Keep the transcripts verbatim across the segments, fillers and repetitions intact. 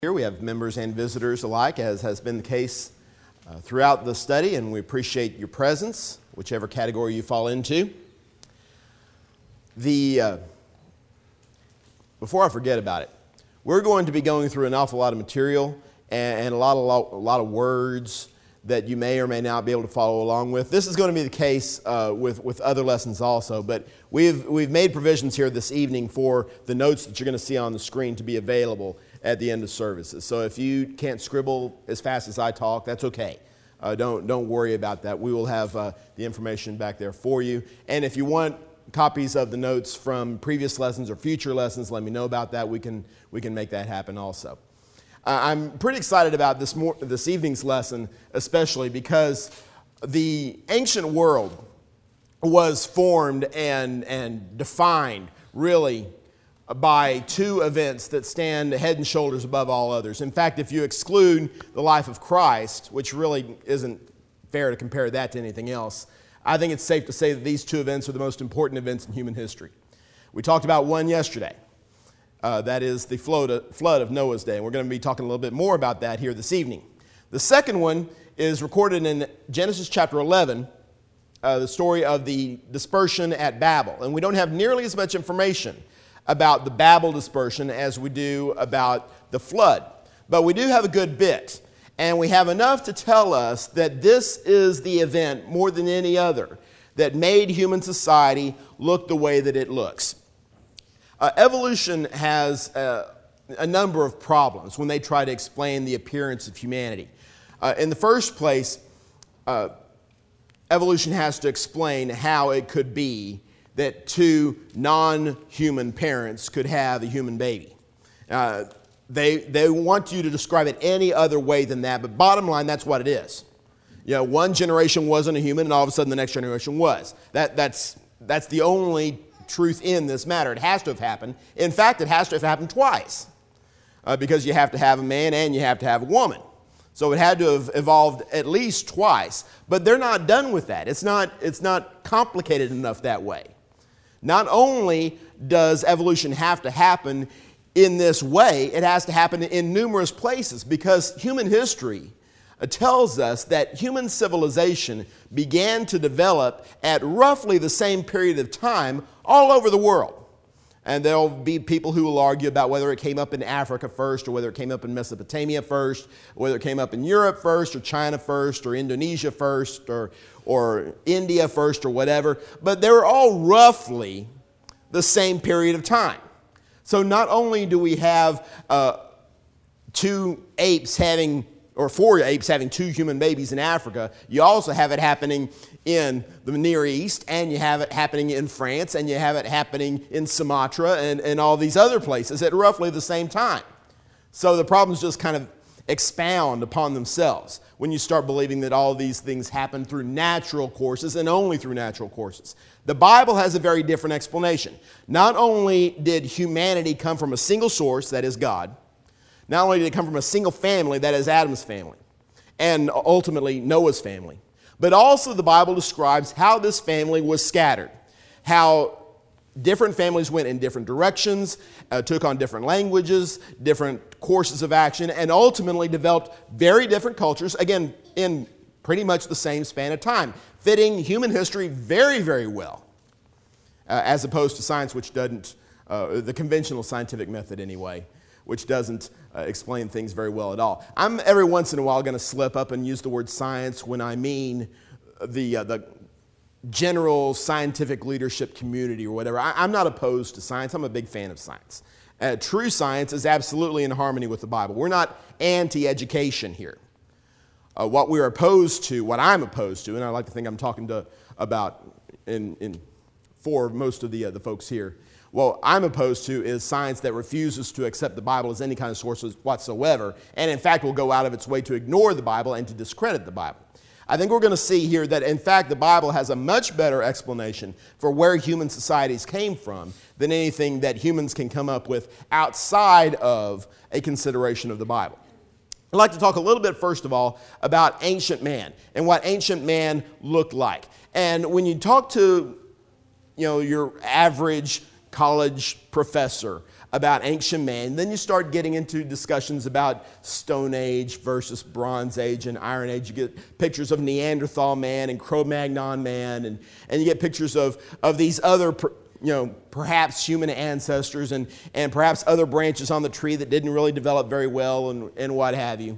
Here we have members and visitors alike, as has been the case uh, throughout the study, and we appreciate your presence, whichever category you fall into. The uh, before I forget about it, we're going to be going through an awful lot of material and, and a lot of a lot of words that you may or may not be able to follow along with. This is going to be the case uh, with with other lessons also, but we've we've made provisions here this evening for the notes that you're going to see on the screen to be available at the end of services. So if you can't scribble as fast as I talk, that's okay. Uh, don't don't worry about that. We will have uh, the information back there for you. And if you want copies of the notes from previous lessons or future lessons, let me know about that. We can we can make that happen also. Uh, I'm pretty excited about this mor- this evening's lesson, especially because the ancient world was formed and and defined really by two events that stand head and shoulders above all others. In fact, if you exclude the life of Christ, which really isn't fair to compare that to anything else, I think it's safe to say that these two events are the most important events in human history. We talked about one yesterday. Uh, that is the flood of, flood of Noah's day. And we're going to be talking a little bit more about that here this evening. The second one is recorded in Genesis chapter eleven, uh, the story of the dispersion at Babel. And we don't have nearly as much information about the Babel dispersion as we do about the flood. But we do have a good bit, and we have enough to tell us that this is the event more than any other that made human society look the way that it looks. Uh, evolution has uh, a number of problems when they try to explain the appearance of humanity. Uh, in the first place, uh, evolution has to explain how it could be that two non-human parents could have a human baby. Uh, they, they want you to describe it any other way than that, but bottom line, that's what it is. You know, one generation wasn't a human, and all of a sudden the next generation was. That, that's, that's the only truth in this matter. It has to have happened. In fact, it has to have happened twice, uh, because you have to have a man and you have to have a woman. So it had to have evolved at least twice, but they're not done with that. It's not, it's not complicated enough that way. Not only does evolution have to happen in this way, it has to happen in numerous places, because human history tells us that human civilization began to develop at roughly the same period of time all over the world. And there'll be people who will argue about whether it came up in Africa first, or whether it came up in Mesopotamia first, whether it came up in Europe first, or China first, or Indonesia first, or, or India first, or whatever. But they were all roughly the same period of time. So not only do we have uh, two apes having, or four apes having two human babies in Africa, you also have it happening in the Near East, and you have it happening in France, and you have it happening in Sumatra, and, and all these other places at roughly the same time. So the problems just kind of expound upon themselves when you start believing that all these things happen through natural courses and only through natural courses. The Bible has a very different explanation. Not only did humanity come from a single source, that is God, not only did it come from a single family, that is Adam's family, and ultimately Noah's family, but also the Bible describes how this family was scattered, how different families went in different directions, uh, took on different languages, different courses of action, and ultimately developed very different cultures, again, in pretty much the same span of time, fitting human history very, very well, uh, as opposed to science, which doesn't, uh, the conventional scientific method anyway, which doesn't uh, explain things very well at all. I'm every once in a while going to slip up and use the word science when I mean the uh, the general scientific leadership community or whatever. I, I'm not opposed to science. I'm a big fan of science. Uh, true science is absolutely in harmony with the Bible. We're not anti-education here. Uh, what we're opposed to, what I'm opposed to, and I like to think I'm talking to about in, in for most of the uh, the folks here, what I'm opposed to is science that refuses to accept the Bible as any kind of source whatsoever, and in fact will go out of its way to ignore the Bible and to discredit the Bible. I think we're going to see here that, in fact, the Bible has a much better explanation for where human societies came from than anything that humans can come up with outside of a consideration of the Bible. I'd like to talk a little bit, first of all, about ancient man and what ancient man looked like. And when you talk to, you know, your average college professor about ancient man. Then you start getting into discussions about Stone Age versus Bronze Age and Iron Age. You get pictures of Neanderthal man and Cro-Magnon man, and, and you get pictures of, of these other, you know, perhaps human ancestors and, and perhaps other branches on the tree that didn't really develop very well and, and what have you.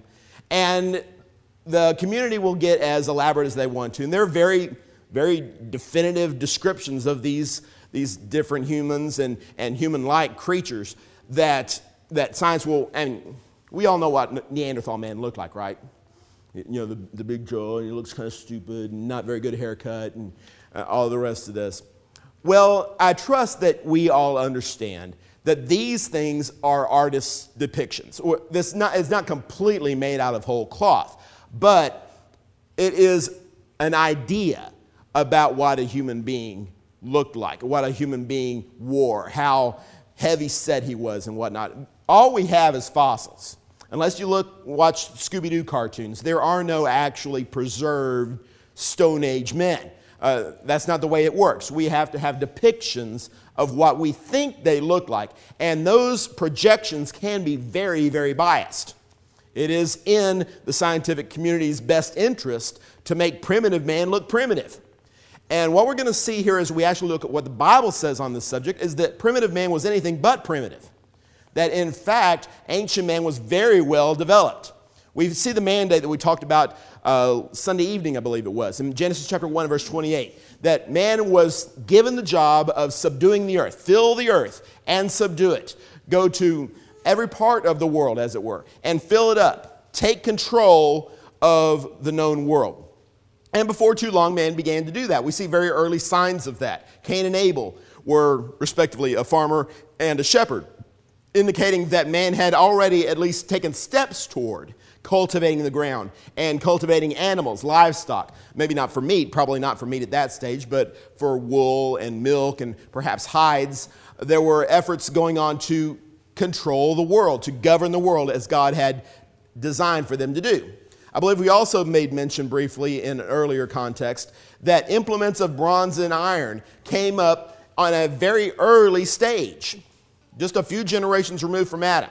And the community will get as elaborate as they want to. And they're very, very definitive descriptions of these, these different humans and, and human-like creatures that, that science will, and we all know what Neanderthal man looked like, right? You know, the, the big jaw, and he looks kind of stupid, and not very good haircut, and uh, all the rest of this. Well, I trust that we all understand that these things are artists' depictions. This not, it's not completely made out of whole cloth, but it is an idea about what a human being looked like, what a human being wore, how heavy set he was and whatnot. All we have is fossils. Unless you look, watch Scooby-Doo cartoons, there are no actually preserved Stone Age men. Uh, that's not the way it works. We have to have depictions of what we think they look like. And those projections can be very, very biased. It is in the scientific community's best interest to make primitive man look primitive. And what we're going to see here as we actually look at what the Bible says on this subject is that primitive man was anything but primitive. That in fact, ancient man was very well developed. We see the mandate that we talked about uh, Sunday evening, I believe it was, in Genesis chapter one, verse twenty-eight, that man was given the job of subduing the earth, fill the earth and subdue it. Go to every part of the world, as it were, and fill it up. Take control of the known world. And before too long, man began to do that. We see very early signs of that. Cain and Abel were, respectively, a farmer and a shepherd, indicating that man had already at least taken steps toward cultivating the ground and cultivating animals, livestock. Maybe not for meat, probably not for meat at that stage, but for wool and milk and perhaps hides. There were efforts going on to control the world, to govern the world as God had designed for them to do. I believe we also made mention briefly in an earlier context that implements of bronze and iron came up on a very early stage, just a few generations removed from Adam.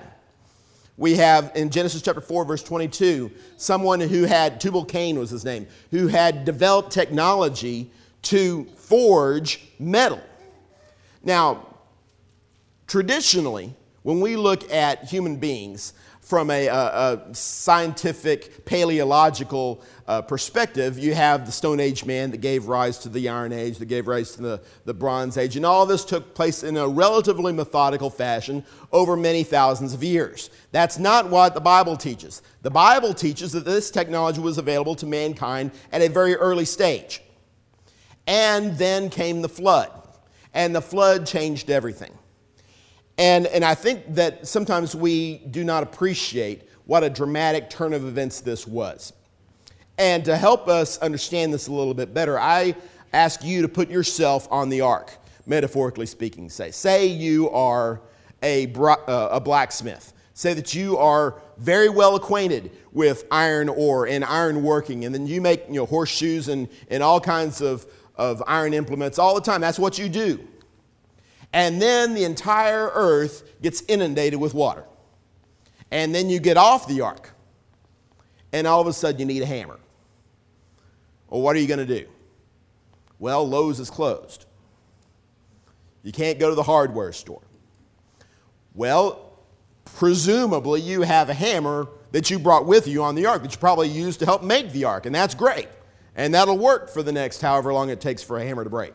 We have in Genesis chapter four, verse twenty-two, someone who had, Tubal-Cain was his name, who had developed technology to forge metal. Now, traditionally, when we look at human beings from a, a, a scientific, paleological uh, perspective, you have the Stone Age man that gave rise to the Iron Age, that gave rise to the, the Bronze Age, and all this took place in a relatively methodical fashion over many thousands of years. That's not what the Bible teaches. The Bible teaches that this technology was available to mankind at a very early stage. And then came the flood, and the flood changed everything. And, and I think that sometimes we do not appreciate what a dramatic turn of events this was. And to help us understand this a little bit better, I ask you to put yourself on the ark, metaphorically speaking. Say, say you are a, bro- uh, a blacksmith. Say that you are very well acquainted with iron ore and iron working, and then you make you know, horseshoes and, and all kinds of, of iron implements all the time. That's what you do. And then the entire earth gets inundated with water. And then you get off the ark, and all of a sudden you need a hammer. Well, what are you going to do? Well, Lowe's is closed. You can't go to the hardware store. Well, presumably you have a hammer that you brought with you on the ark that you probably used to help make the ark, and that's great. And that'll work for the next however long it takes for a hammer to break.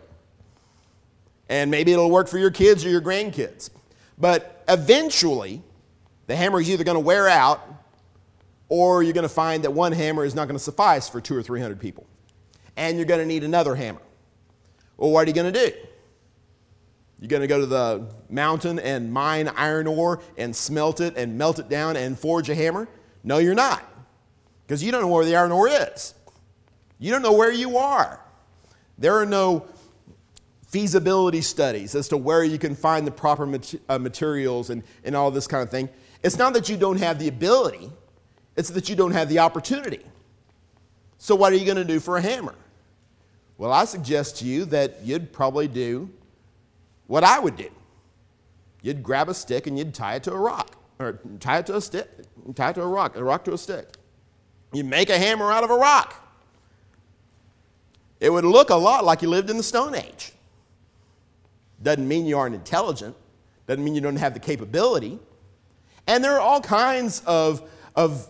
And maybe it'll work for your kids or your grandkids. But eventually, the hammer is either going to wear out, or you're going to find that one hammer is not going to suffice for two or three hundred people. And you're going to need another hammer. Well, what are you going to do? You're going to go to the mountain and mine iron ore and smelt it and melt it down and forge a hammer? No, you're not. Because you don't know where the iron ore is. You don't know where you are. There are no feasibility studies as to where you can find the proper mat- uh, materials and, and all this kind of thing. It's not that you don't have the ability, it's that you don't have the opportunity. So what are you going to do for a hammer? Well, I suggest to you that you'd probably do what I would do. You'd grab a stick and you'd tie it to a rock, or tie it to a stick, tie it to a rock, a rock to a stick. You make a hammer out of a rock. It would look a lot like you lived in the Stone Age. Doesn't mean you aren't intelligent. Doesn't mean you don't have the capability. And there are all kinds of, of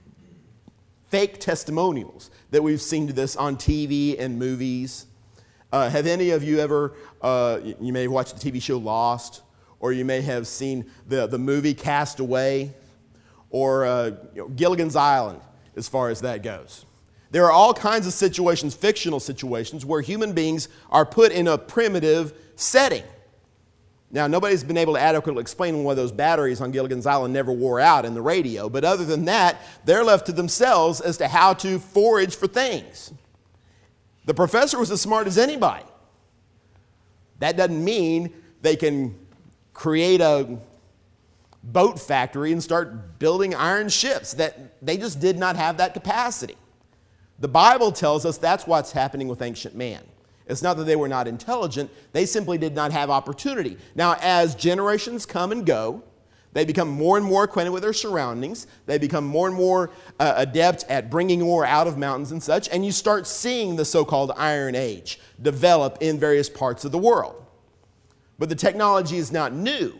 fake testimonials that we've seen to this on T V and movies. Uh, have any of you ever, uh, you may have watched the T V show Lost, or you may have seen the, the movie Cast Away, or uh, you know, Gilligan's Island, as far as that goes. There are all kinds of situations, fictional situations, where human beings are put in a primitive setting. Now, nobody's been able to adequately explain why those batteries on Gilligan's Island never wore out in the radio, but other than that, they're left to themselves as to how to forage for things. The professor was as smart as anybody. That doesn't mean they can create a boat factory and start building iron ships. That they just did not have that capacity. The Bible tells us that's what's happening with ancient man. It's not that they were not intelligent, they simply did not have opportunity. Now, as generations come and go, they become more and more acquainted with their surroundings. They become more and more uh, adept at bringing ore out of mountains and such, and you start seeing the so-called Iron Age develop in various parts of the world. But the technology is not new.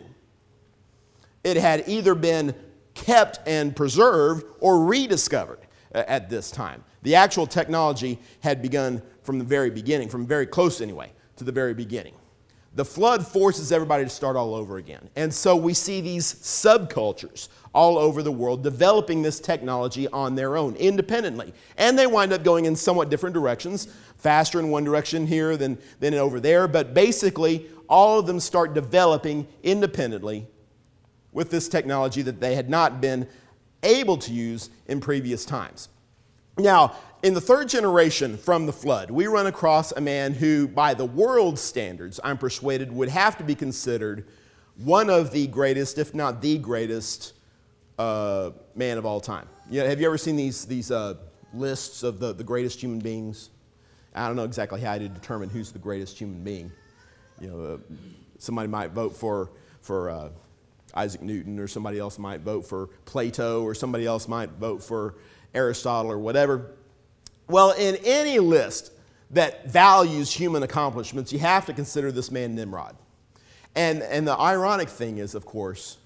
It had either been kept and preserved or rediscovered uh, at this time. The actual technology had begun from the very beginning, from very close anyway, to the very beginning. The flood forces everybody to start all over again. And so we see these subcultures all over the world developing this technology on their own, independently. And they wind up going in somewhat different directions, faster in one direction here than, than over there. But basically, all of them start developing independently with this technology that they had not been able to use in previous times. Now, in the third generation from the flood, we run across a man who, by the world's standards, I'm persuaded, would have to be considered one of the greatest, if not the greatest, uh, man of all time. You know, have you ever seen these, these uh, lists of the, the greatest human beings? I don't know exactly how to determine who's the greatest human being. You know, uh, somebody might vote for, for uh, Isaac Newton, or somebody else might vote for Plato, or somebody else might vote for Aristotle or whatever. Well, in any list that values human accomplishments, you have to consider this man Nimrod. And, and the ironic thing is, of course,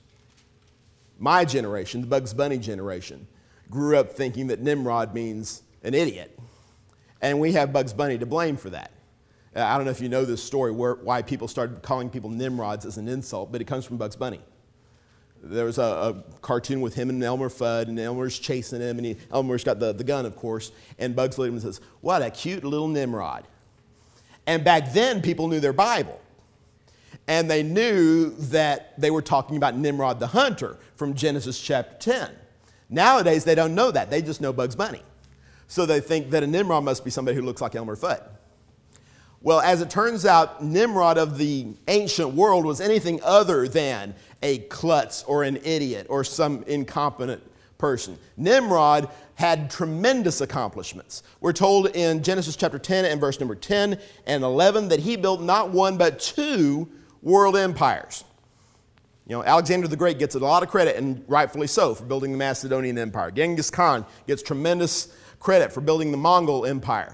my generation, the Bugs Bunny generation, grew up thinking that Nimrod means an idiot. And we have Bugs Bunny to blame for that. Uh, I don't know if you know this story, where, why people started calling people Nimrods as an insult, but it comes from Bugs Bunny. There was a, a cartoon with him and Elmer Fudd, and Elmer's chasing him, and he, Elmer's got the, the gun, of course, and Bugs looks at him and says, "What a cute little Nimrod." And back then, people knew their Bible. And they knew that they were talking about Nimrod the hunter from Genesis chapter ten. Nowadays, they don't know that. They just know Bugs Bunny. So they think that a Nimrod must be somebody who looks like Elmer Fudd. Well, as it turns out, Nimrod of the ancient world was anything other than a klutz or an idiot or some incompetent person. Nimrod had tremendous accomplishments. We're told in Genesis chapter ten and verse number ten and eleven that he built not one but two world empires. You know, Alexander the Great gets a lot of credit, and rightfully so, for building the Macedonian Empire. Genghis Khan gets tremendous credit for building the Mongol Empire.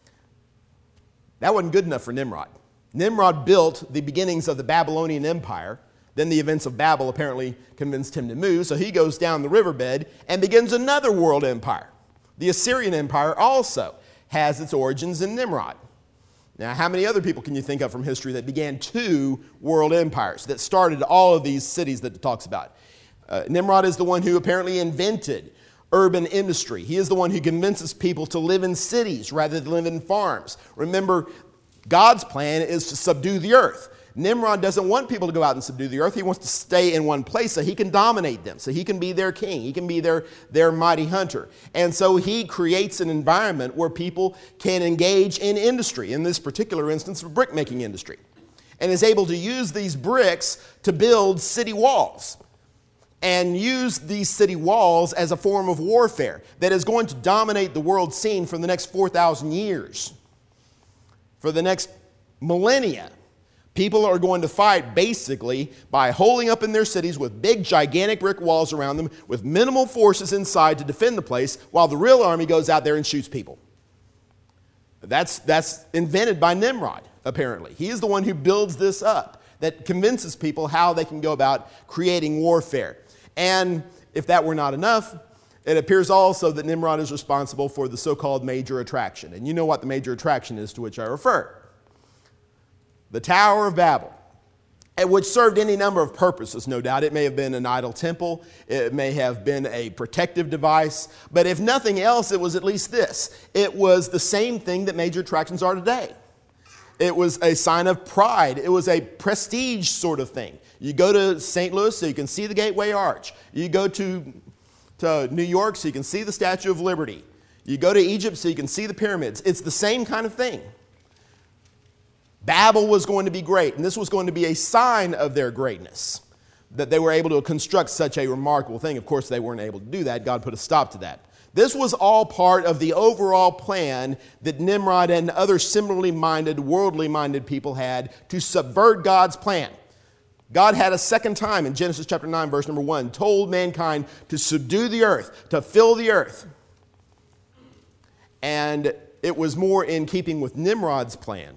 That wasn't good enough for Nimrod. Nimrod built the beginnings of the Babylonian Empire. Then the events of Babel apparently convinced him to move, so he goes down the riverbed and begins another world empire. The Assyrian Empire also has its origins in Nimrod. Now, how many other people can you think of from history that began two world empires, that started all of these cities that it talks about? Uh, Nimrod is the one who apparently invented urban industry. He is the one who convinces people to live in cities rather than live in farms. Remember, God's plan is to subdue the earth. Nimrod doesn't want people to go out and subdue the earth. He wants to stay in one place so he can dominate them, so he can be their king. He can be their, their mighty hunter. And so he creates an environment where people can engage in industry, in this particular instance, the brick-making industry, and is able to use these bricks to build city walls, and use these city walls as a form of warfare that is going to dominate the world scene for the next four thousand years, for the next millennia. People are going to fight basically by holding up in their cities with big, gigantic brick walls around them with minimal forces inside to defend the place while the real army goes out there and shoots people. That's, that's invented by Nimrod, apparently. He is the one who builds this up, that convinces people how they can go about creating warfare. And if that were not enough, it appears also that Nimrod is responsible for the so-called major attraction. And you know what the major attraction is to which I refer. The Tower of Babel, which served any number of purposes, no doubt. It may have been an idol temple. It may have been a protective device. But if nothing else, it was at least this. It was the same thing that major attractions are today. It was a sign of pride. It was a prestige sort of thing. You go to Saint Louis so you can see the Gateway Arch. You go to, to New York so you can see the Statue of Liberty. You go to Egypt so you can see the pyramids. It's the same kind of thing. Babel was going to be great, and this was going to be a sign of their greatness, that they were able to construct such a remarkable thing. Of course, they weren't able to do that. God put a stop to that. This was all part of the overall plan that Nimrod and other similarly minded, worldly minded people had to subvert God's plan. God had a second time in Genesis chapter nine, verse number one, told mankind to subdue the earth, to fill the earth. And it was more in keeping with Nimrod's plan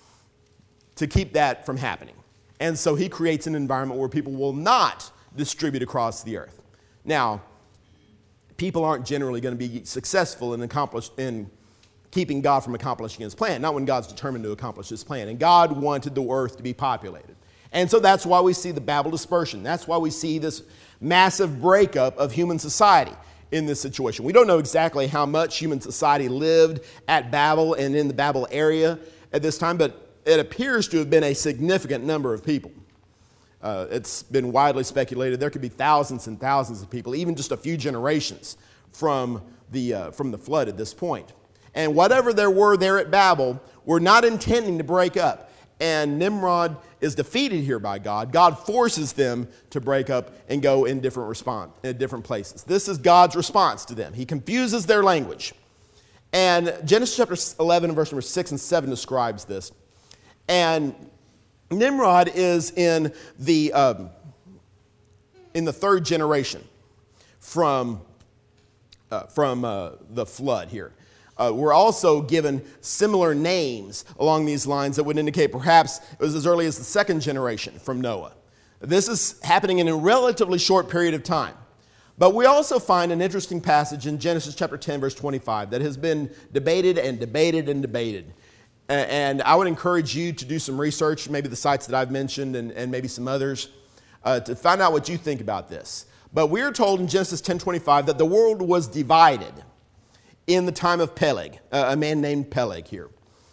to keep that from happening. And so he creates an environment where people will not distribute across the earth. Now, people aren't generally going to be successful in, accomplish, in keeping God from accomplishing his plan, not when God's determined to accomplish his plan. And God wanted the earth to be populated. And so that's why we see the Babel dispersion. That's why we see this massive breakup of human society in this situation. We don't know exactly how much human society lived at Babel and in the Babel area at this time, but it appears to have been a significant number of people. Uh, it's been widely speculated there could be thousands and thousands of people, even just a few generations from the, uh, from the flood at this point. And whatever there were there at Babel were not intending to break up. And Nimrod is defeated here by God. God forces them to break up and go in different response, in different places. This is God's response to them. He confuses their language. And Genesis chapter eleven, verse number six and seven describes this. And Nimrod is in the, um, in the third generation from, uh, from uh, the flood here. Uh, we're also given similar names along these lines that would indicate perhaps it was as early as the second generation from Noah. This is happening in a relatively short period of time. But we also find an interesting passage in Genesis chapter ten, verse twenty-five, that has been debated and debated and debated. And I would encourage you to do some research, maybe the sites that I've mentioned and, and maybe some others, uh, to find out what you think about this. But we are told in Genesis ten twenty-five that the world was divided in the time of Peleg, uh, a man named Peleg here.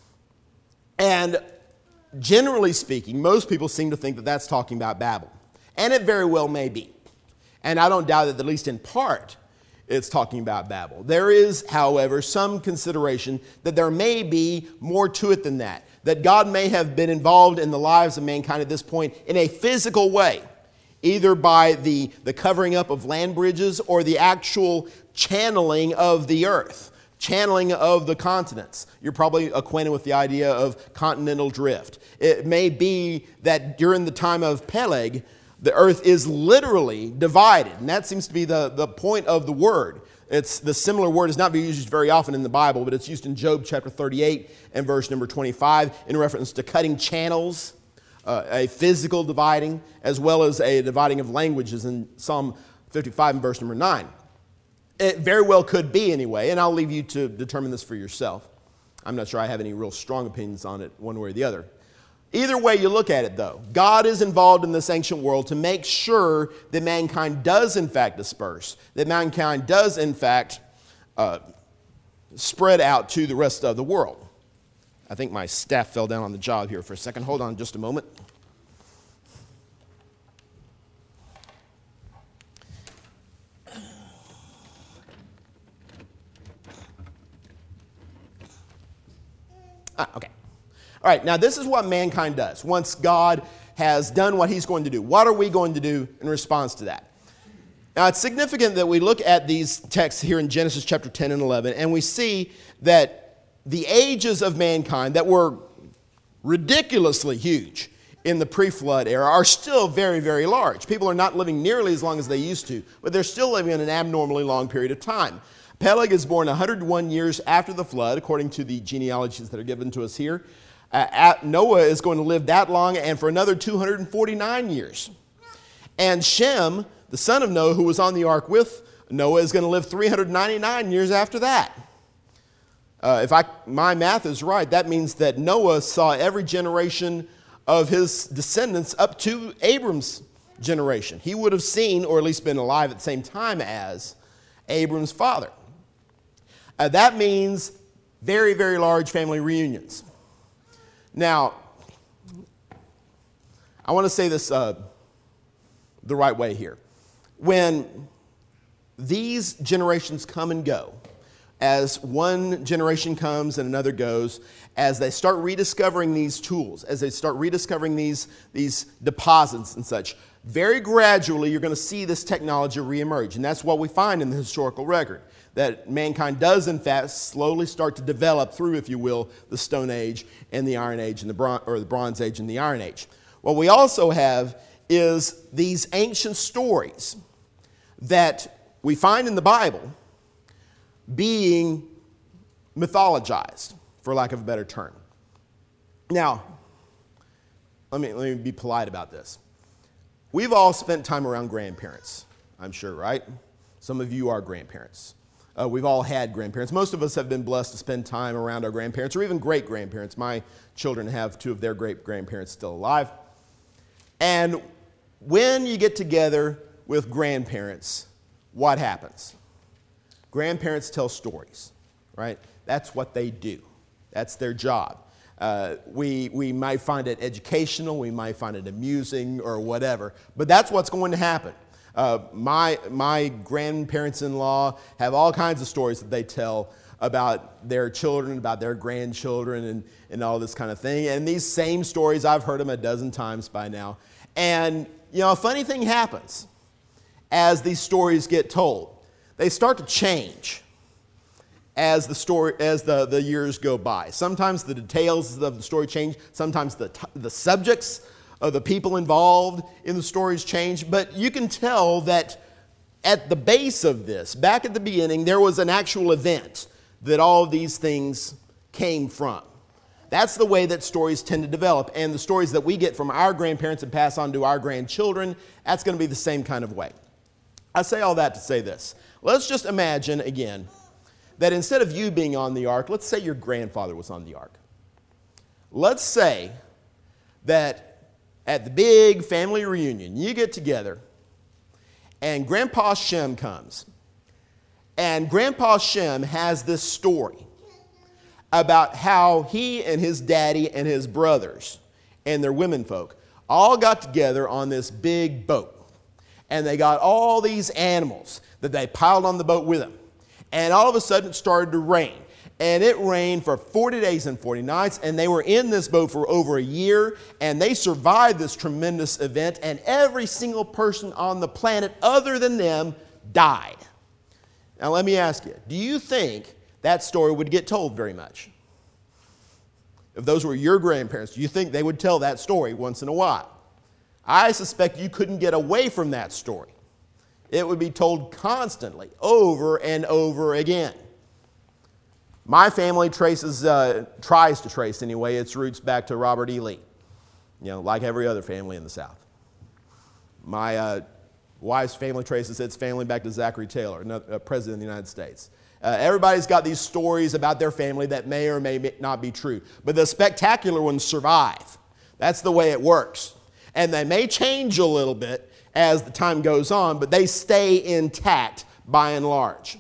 And generally speaking, most people seem to think that that's talking about Babel. And it very well may be. And I don't doubt that at least in part, it's talking about Babel. There is, however, some consideration that there may be more to it than that. That God may have been involved in the lives of mankind at this point in a physical way, either by the, the covering up of land bridges or the actual channeling of the earth, channeling of the continents. You're probably acquainted with the idea of continental drift. It may be that during the time of Peleg, the earth is literally divided, and that seems to be the, the point of the word. It's the similar word is not being used very often in the Bible, but it's used in Job chapter thirty-eight and verse number twenty-five in reference to cutting channels, uh, a physical dividing, as well as a dividing of languages in Psalm fifty-five and verse number nine. It very well could be anyway, and I'll leave you to determine this for yourself. I'm not sure I have any real strong opinions on it one way or the other. Either way you look at it, though, God is involved in this ancient world to make sure that mankind does, in fact, disperse, that mankind does, in fact, uh, spread out to the rest of the world. I think my staff fell down on the job here for a second. Hold on just a moment. Ah, okay. All right, now this is what mankind does once God has done what he's going to do. What are we going to do in response to that? Now, it's significant that we look at these texts here in Genesis chapter ten and eleven, and we see that the ages of mankind that were ridiculously huge in the pre-flood era are still very, very large. People are not living nearly as long as they used to, but they're still living in an abnormally long period of time. Peleg is born one hundred one years after the flood, according to the genealogies that are given to us here. Uh, Noah is going to live that long and for another two hundred forty-nine years. And Shem, the son of Noah, who was on the ark with Noah, is going to live three hundred ninety-nine years after that. Uh, if I, my math is right, that means that Noah saw every generation of his descendants up to Abram's generation. He would have seen, or at least been alive at the same time as, Abram's father. Uh, that means very, very large family reunions. Now, I want to say this uh, the right way here. When these generations come and go, as one generation comes and another goes, as they start rediscovering these tools, as they start rediscovering these, these deposits and such, very gradually you're going to see this technology reemerge. And that's what we find in the historical record, that mankind does in fact slowly start to develop through, if you will, the Stone Age and the Iron Age, and the Bron- or the Bronze Age and the Iron Age. What we also have is these ancient stories that we find in the Bible being mythologized, for lack of a better term. Now, let me, let me be polite about this. We've all spent time around grandparents, I'm sure, right? Some of you are grandparents. Uh, we've all had grandparents. Most of us have been blessed to spend time around our grandparents or even great-grandparents. My children have two of their great-grandparents still alive. And when you get together with grandparents, what happens? Grandparents tell stories, right? That's what they do. That's their job. Uh, we, we might find it educational, we might find it amusing or whatever, but that's what's going to happen. Uh, my, my grandparents-in-law have all kinds of stories that they tell about their children, about their grandchildren, and, and all this kind of thing. And these same stories, I've heard them a dozen times by now. And, you know, a funny thing happens as these stories get told. They start to change as the story, as the, the years go by. Sometimes the details of the story change. Sometimes the, t- the subjects of the people involved in the stories change. But you can tell that at the base of this, back at the beginning, there was an actual event that all of these things came from. That's the way that stories tend to develop. And the stories that we get from our grandparents and pass on to our grandchildren, that's going to be the same kind of way. I say all that to say this. Let's just imagine, again, that instead of you being on the ark, let's say your grandfather was on the ark. Let's say that at the big family reunion, you get together and Grandpa Shem comes. And Grandpa Shem has this story about how he and his daddy and his brothers and their womenfolk all got together on this big boat. And they got all these animals that they piled on the boat with them. And all of a sudden it started to rain. And it rained for forty days and forty nights. And they were in this boat for over a year. And they survived this tremendous event. And every single person on the planet other than them died. Now let me ask you, do you think that story would get told very much? If those were your grandparents, do you think they would tell that story once in a while? I suspect you couldn't get away from that story. It would be told constantly, over and over again. My family traces, uh, tries to trace anyway, its roots back to Robert E. Lee, you know, like every other family in the South. My uh, wife's family traces its family back to Zachary Taylor, a president of the United States. Uh, everybody's got these stories about their family that may or may not be true, but the spectacular ones survive. That's the way it works. And they may change a little bit as the time goes on, but they stay intact by and large.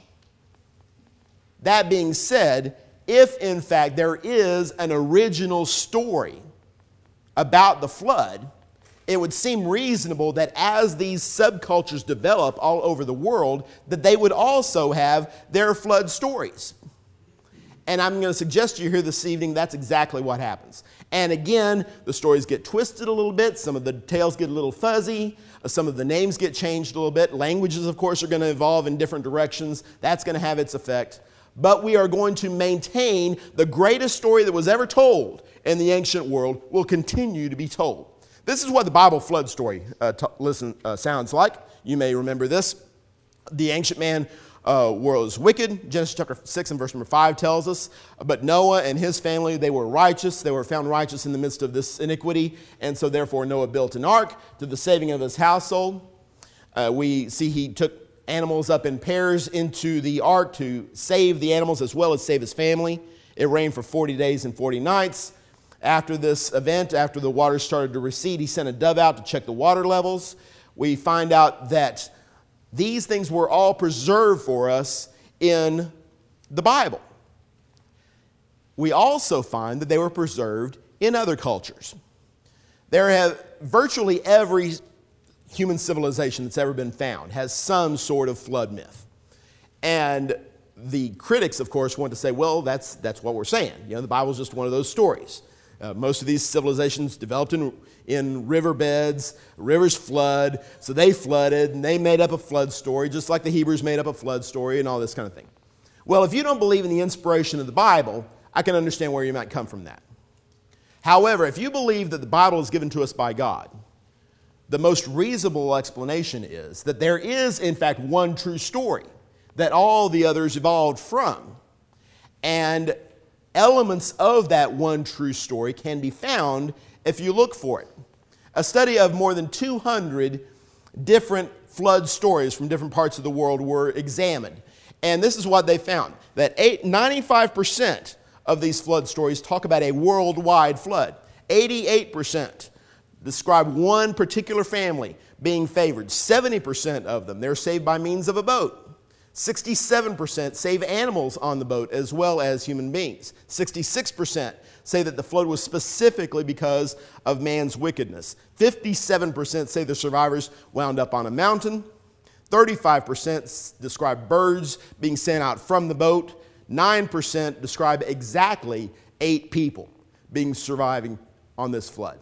That being said, if in fact there is an original story about the flood, it would seem reasonable that as these subcultures develop all over the world, that they would also have their flood stories. And I'm going to suggest to you here this evening that's exactly what happens. And again, the stories get twisted a little bit. Some of the details get a little fuzzy. Some of the names get changed a little bit. Languages, of course, are going to evolve in different directions. That's going to have its effect. But we are going to maintain the greatest story that was ever told in the ancient world will continue to be told. This is what the Bible flood story uh, t- listen, uh, sounds like. You may remember this. The ancient man uh, was wicked. Genesis chapter six and verse number five tells us. But Noah and his family, they were righteous. They were found righteous in the midst of this iniquity. And so therefore Noah built an ark to the saving of his household. Uh, we see he took animals up in pairs into the ark to save the animals as well as save his family. It rained for forty days and forty nights. After this event, after the waters started to recede, he sent a dove out to check the water levels. We find out that these things were all preserved for us in the Bible. We also find that they were preserved in other cultures. There have virtually every human civilization that's ever been found has some sort of flood myth. And the critics, of course, want to say, well, that's, that's what we're saying. You know, the Bible's just one of those stories. Uh, most of these civilizations developed in, in riverbeds, rivers flood, so they flooded, and they made up a flood story, just like the Hebrews made up a flood story and all this kind of thing. Well, if you don't believe in the inspiration of the Bible, I can understand where you might come from that. However, if you believe that the Bible is given to us by God, the most reasonable explanation is that there is, in fact, one true story that all the others evolved from. And elements of that one true story can be found if you look for it. A study of more than two hundred different flood stories from different parts of the world were examined. And this is what they found, that ninety-five percent of these flood stories talk about a worldwide flood. eighty-eight percent describe one particular family being favored. seventy percent of them, they're saved by means of a boat. sixty-seven percent save animals on the boat as well as human beings. sixty-six percent say that the flood was specifically because of man's wickedness. fifty-seven percent say the survivors wound up on a mountain. thirty-five percent describe birds being sent out from the boat. nine percent describe exactly eight people being surviving on this flood.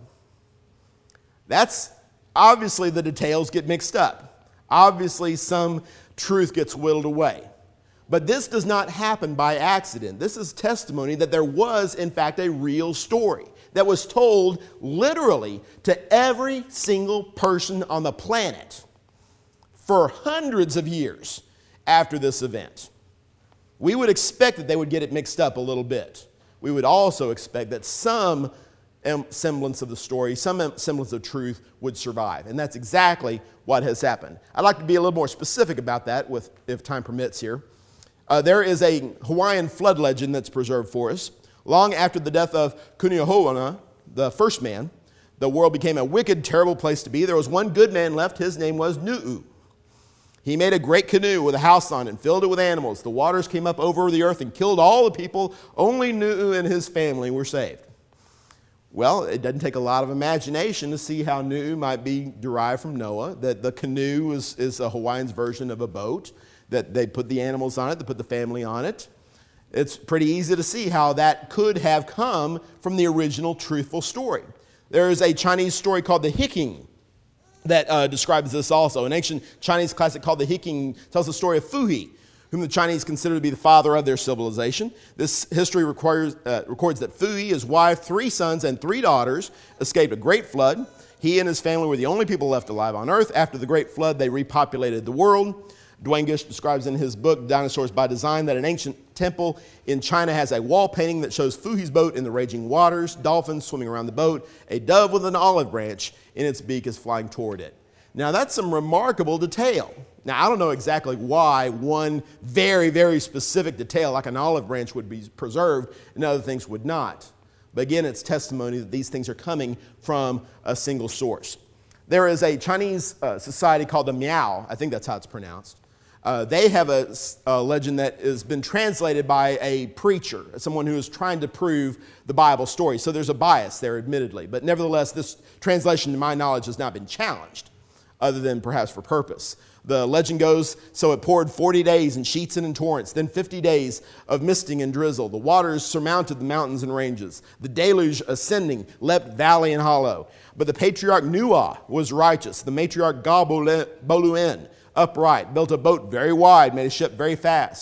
That's obviously the details get mixed up. Obviously some truth gets whittled away. But this does not happen by accident. This is testimony that there was, in fact, a real story that was told literally to every single person on the planet for hundreds of years after this event. We would expect that they would get it mixed up a little bit. We would also expect that some semblance of the story, some semblance of truth would survive. And that's exactly what has happened. I'd like to be a little more specific about that, with, if time permits here. Uh, there is a Hawaiian flood legend that's preserved for us. Long after the death of Kuneohana, the first man, the world became a wicked, terrible place to be. There was one good man left. His name was Nu'u. He made a great canoe with a house on it and filled it with animals. The waters came up over the earth and killed all the people. Only Nu'u and his family were saved. Well, it doesn't take a lot of imagination to see how Nu'u might be derived from Noah, that the canoe is, is a Hawaiian's version of a boat, that they put the animals on it, they put the family on it. It's pretty easy to see how that could have come from the original truthful story. There is a Chinese story called the Hiking that uh, describes this also. An ancient Chinese classic called the Hiking tells the story of Fuhi, whom the Chinese consider to be the father of their civilization. This history requires, uh, records that Fuhi, his wife, three sons, and three daughters escaped a great flood. He and his family were the only people left alive on Earth. After the great flood, they repopulated the world. Duane Gish describes in his book, Dinosaurs by Design, that an ancient temple in China has a wall painting that shows Fuhi's boat in the raging waters, dolphins swimming around the boat, a dove with an olive branch in its beak is flying toward it. Now, that's some remarkable detail. Now, I don't know exactly why one very, very specific detail like an olive branch would be preserved and other things would not. But again, it's testimony that these things are coming from a single source. There is a Chinese uh, society called the Miao, I think that's how it's pronounced. Uh, they have a, a legend that has been translated by a preacher, someone who is trying to prove the Bible story. So there's a bias there, admittedly. But nevertheless, this translation, to my knowledge, has not been challenged, other than perhaps for purpose. The legend goes, so it poured forty days in sheets and in torrents, then fifty days of misting and drizzle. The waters surmounted the mountains and ranges. The deluge ascending leapt valley and hollow. But the patriarch Nuah was righteous. The matriarch Ga Boluen, upright, built a boat very wide, made a ship very fast.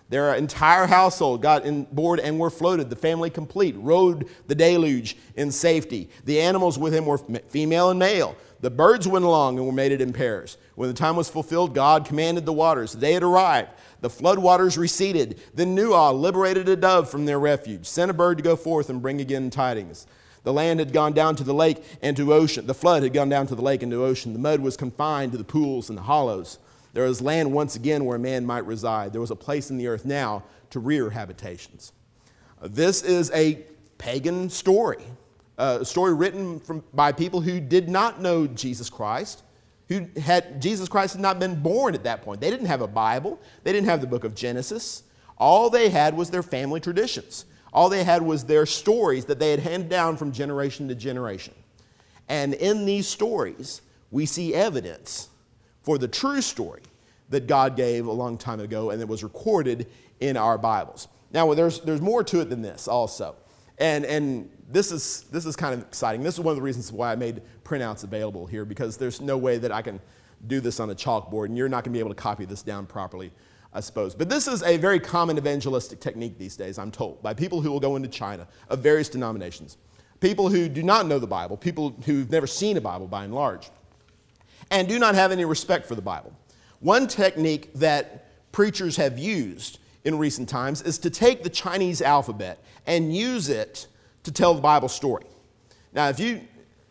Their entire household got in board and were floated, the family complete, rode the deluge in safety. The animals with him were female and male. The birds went along and were mated in pairs. When the time was fulfilled, God commanded the waters. The day had arrived. The flood waters receded. Then Noah liberated a dove from their refuge, sent a bird to go forth and bring again tidings. The land had gone down to the lake and to ocean. The flood had gone down to the lake and to ocean. The mud was confined to the pools and the hollows. There was land once again where a man might reside. There was a place in the earth now to rear habitations. This is a pagan story, a story written from, by people who did not know Jesus Christ, who had, Jesus Christ had not been born at that point. They didn't have a Bible. They didn't have the book of Genesis. All they had was their family traditions. All they had was their stories that they had handed down from generation to generation. And in these stories, we see evidence for the true story that God gave a long time ago and that was recorded in our Bibles. Now, there's, there's more to it than this also. And, and this is, this is kind of exciting. This is one of the reasons why I made printouts available here, because there's no way that I can do this on a chalkboard, and you're not going to be able to copy this down properly, I suppose. But this is a very common evangelistic technique these days, I'm told, by people who will go into China of various denominations. People who do not know the Bible, people who've never seen a Bible by and large, and do not have any respect for the Bible. One technique that preachers have used in recent times is to take the Chinese alphabet and use it to tell the Bible story. Now, if you,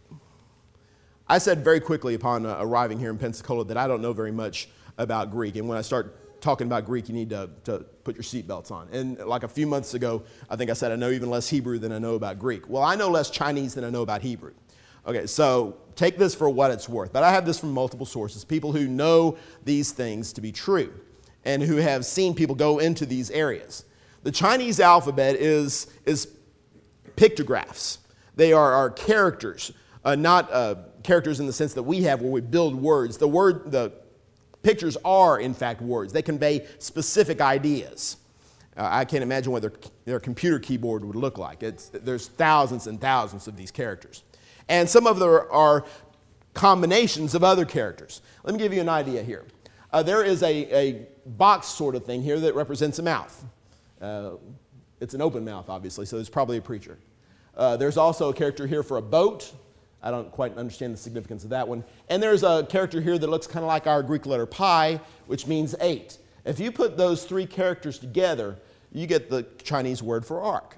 I said very quickly upon uh, arriving here in Pensacola that I don't know very much about Greek, and when I start talking about Greek, you need to, to put your seatbelts on. And like a few months ago, I think I said I know even less Hebrew than I know about Greek. Well, I know less Chinese than I know about Hebrew. Okay, so take this for what it's worth. But I have this from multiple sources, people who know these things to be true and who have seen people go into these areas. The Chinese alphabet is, is pictographs. They are, are characters, uh, not uh, characters in the sense that we have where we build words. The word, the pictures are, in fact, words. They convey specific ideas. Uh, I can't imagine what their, their computer keyboard would look like. It's, there's thousands and thousands of these characters. And some of them are combinations of other characters. Let me give you an idea here. Uh, there is a, a box sort of thing here that represents a mouth. Uh, it's an open mouth, obviously, so there's probably a preacher. Uh, there's also a character here for a boat. I don't quite understand the significance of that one. And there's a character here that looks kind of like our Greek letter pi, which means eight. If you put those three characters together, you get the Chinese word for ark.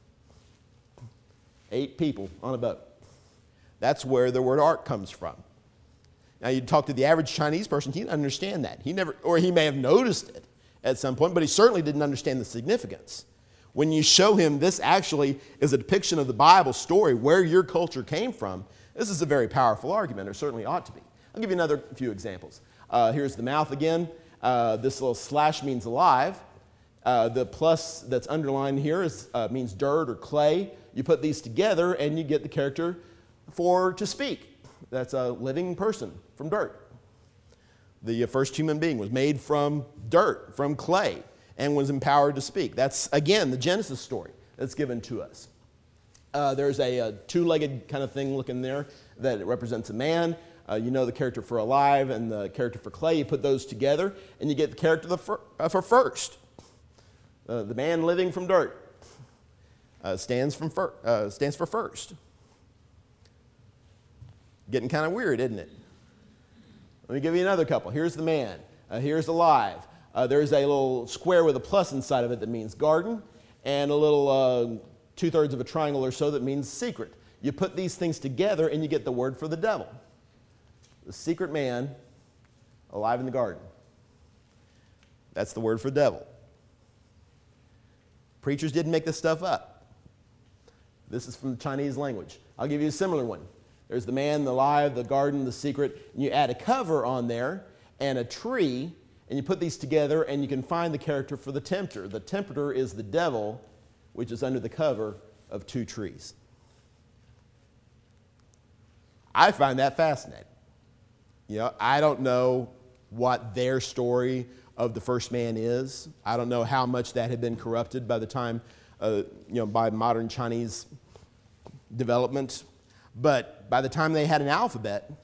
Eight people on a boat. That's where the word ark comes from. Now, you talk to the average Chinese person, he didn't understand that. He never, or he may have noticed it at some point, but he certainly didn't understand the significance. When you show him this actually is a depiction of the Bible story, where your culture came from, this is a very powerful argument, or certainly ought to be. I'll give you another few examples. Uh, here's the mouth again. Uh, this little slash means alive. Uh, the plus that's underlined here is, uh, means dirt or clay. You put these together and you get the character for to speak. That's a living person from dirt. The first human being was made from dirt, from clay, and was empowered to speak. That's, again, the Genesis story that's given to us. Uh, there's a, a two-legged kind of thing looking there that represents a man. Uh, you know the character for alive and the character for clay. You put those together, and you get the character the fir- uh, for first. Uh, the man living from dirt uh, stands, from fir- uh, stands for first. Getting kind of weird, isn't it? Let me give you another couple. Here's the man. Uh, here's alive. Uh, there's a little square with a plus inside of it that means garden, and a little uh, two-thirds of a triangle or so that means secret. You put these things together, and you get the word for the devil. The secret man alive in the garden. That's the word for devil. Preachers didn't make this stuff up. This is from the Chinese language. I'll give you a similar one. There's the man, the alive, the garden, the secret. And you add a cover on there and a tree, and you put these together, and you can find the character for the tempter. The tempter is the devil, which is under the cover of two trees. I find that fascinating. You know, I don't know what their story of the first man is. I don't know how much that had been corrupted by the time, uh, you know, by modern Chinese development. But by the time they had an alphabet,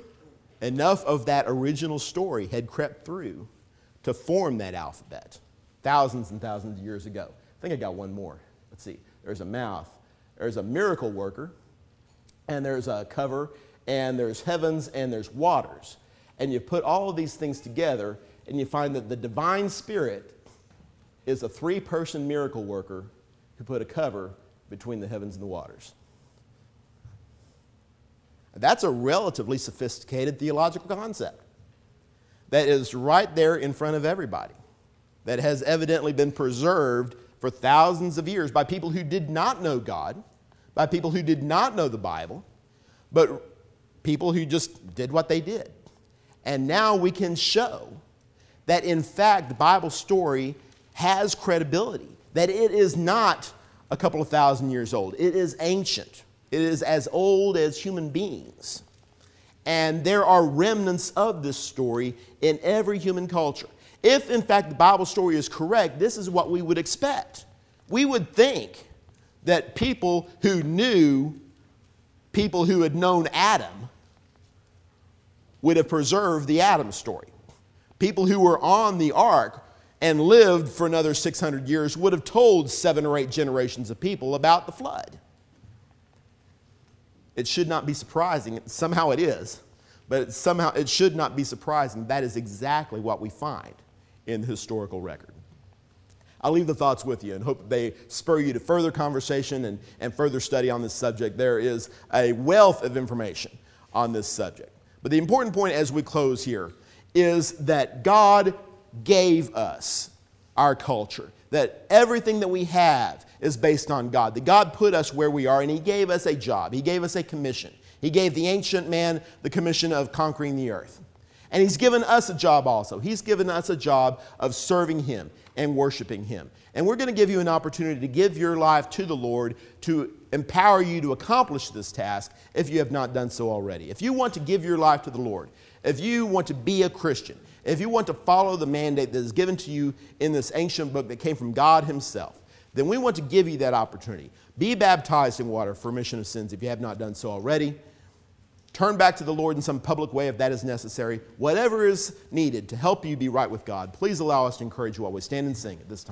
enough of that original story had crept through to form that alphabet. thousands and thousands of years ago. I think I got one more. Let's see. There's a mouth. There's a miracle worker. And there's a cover. And there's heavens and there's waters. And you put all of these things together and you find that the divine spirit is a three-person miracle worker who put a cover between the heavens and the waters. That's a relatively sophisticated theological concept that is right there in front of everybody, that has evidently been preserved for thousands of years by people who did not know God, by people who did not know the Bible, but people who just did what they did. And now we can show that, in fact, the Bible story has credibility, that it is not a couple of thousand years old. It is ancient. It is as old as human beings. And there are remnants of this story in every human culture. If, in fact, the Bible story is correct, this is what we would expect. We would think that people who knew people who had known Adam would have preserved the Adam story. People who were on the ark and lived for another six hundred years would have told seven or eight generations of people about the flood. It should not be surprising. Somehow it is. But somehow it should not be surprising. That is exactly what we find in the historical record. I'll leave the thoughts with you and hope they spur you to further conversation and, and further study on this subject. There is a wealth of information on this subject. But the important point as we close here is that God gave us our culture, that everything that we have is based on God, that God put us where we are, and He gave us a job. He gave us a commission. He gave the ancient man the commission of conquering the earth. And He's given us a job also. He's given us a job of serving Him and worshiping Him. And we're going to give you an opportunity to give your life to the Lord to empower you to accomplish this task if you have not done so already. If you want to give your life to the Lord, if you want to be a Christian, if you want to follow the mandate that is given to you in this ancient book that came from God Himself, then we want to give you that opportunity. Be baptized in water for remission of sins if you have not done so already. Turn back to the Lord in some public way if that is necessary. Whatever is needed to help you be right with God, please allow us to encourage you while we stand and sing at this time.